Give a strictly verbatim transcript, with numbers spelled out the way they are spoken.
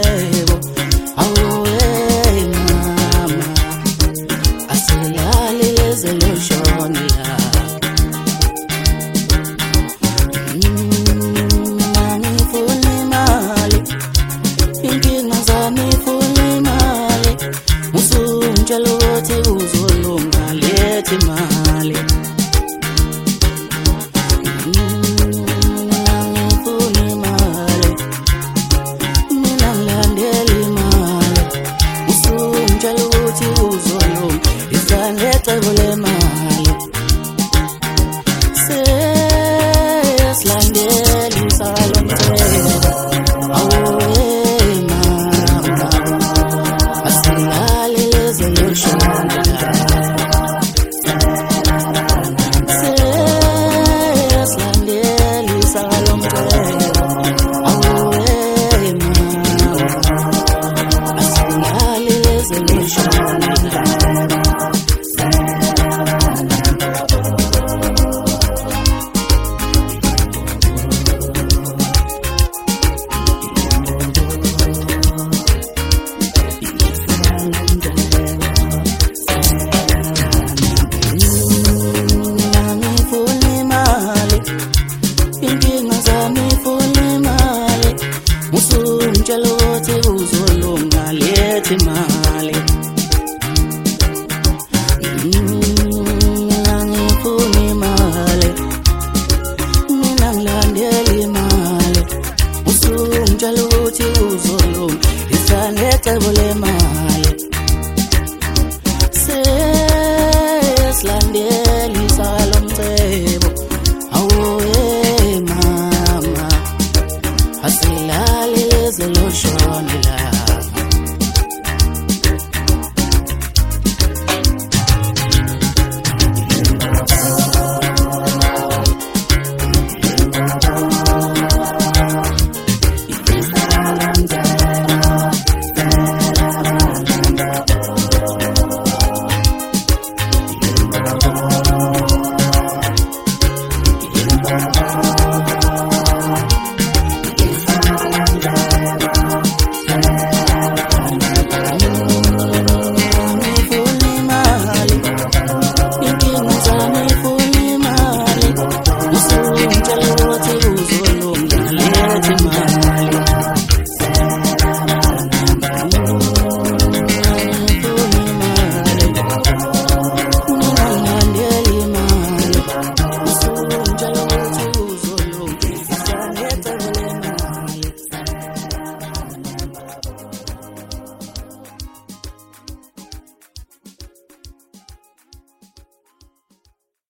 umcebo. Awuwe mama, asilali leze loshona la. Mina ngifuna imali, inkinga zami ifuna imali. Usungitshela ukuthi uzolunga, letha imali. Usungitshela ukuthi uzolunga, letha imali. Mina ngifuna imali, mina ngilandela imali. Usungitshela ukuthi uzolunga, letha imali. Sesilandela isalo mcebo. Awuwe mama, asilali leze loshona la.